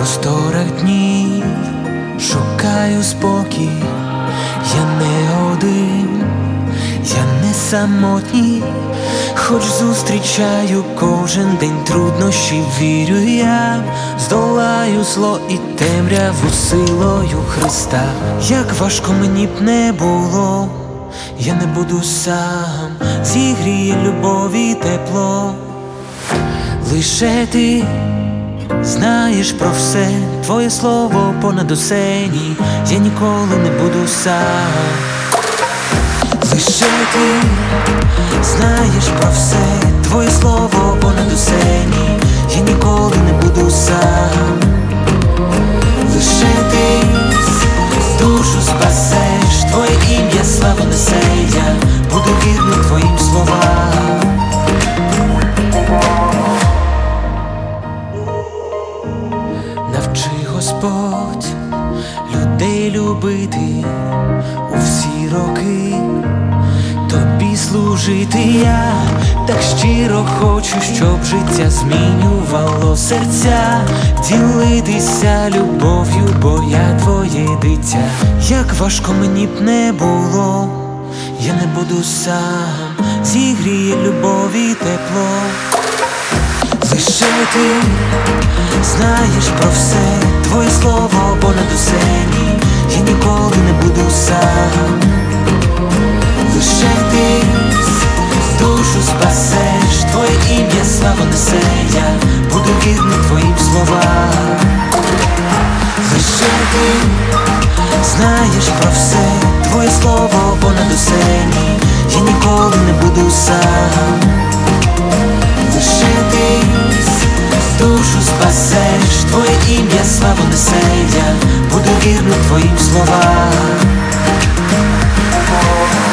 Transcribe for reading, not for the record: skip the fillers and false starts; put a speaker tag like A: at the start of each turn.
A: просторах днів шукаю спокій, я не один, я не самотній, хоч зустрічаю кожен день труднощі, вірю я, здолаю зло і темряву силою Христа. Як важко мені б не було, я не буду сам, зігріє любові тепло. Лише ти знаєш про все, твоє слово понад усе, ні, я ніколи не буду сам. Лише ти знаєш про все, твоє слово понад усе, ні, я ніколи не буду сам. Лише ти душу спасеш, твоє ім'я славу несе, я буду вірний твоїм словам. Навчи, Господь, людей любити у всі роки, тобі служити я так щиро хочу, щоб життя змінювало серця, ділитися любов'ю, бо я твоє дитя. Як важко мені б не було, я не буду сам, зігріє любові тепло. Лише ти знаєш про все, твоє слово понад усе, ні, я ніколи не буду сам. Лише ти душу спасеш, твоє ім'я славу несе, я буду вірний твоїм словам. Лише ти знаєш про все, твоє слово понад усе, ні, я ніколи не буду сам. Лише ти душу спасеш, твоє ім'я славу несе, я буду вірний твоїм словам.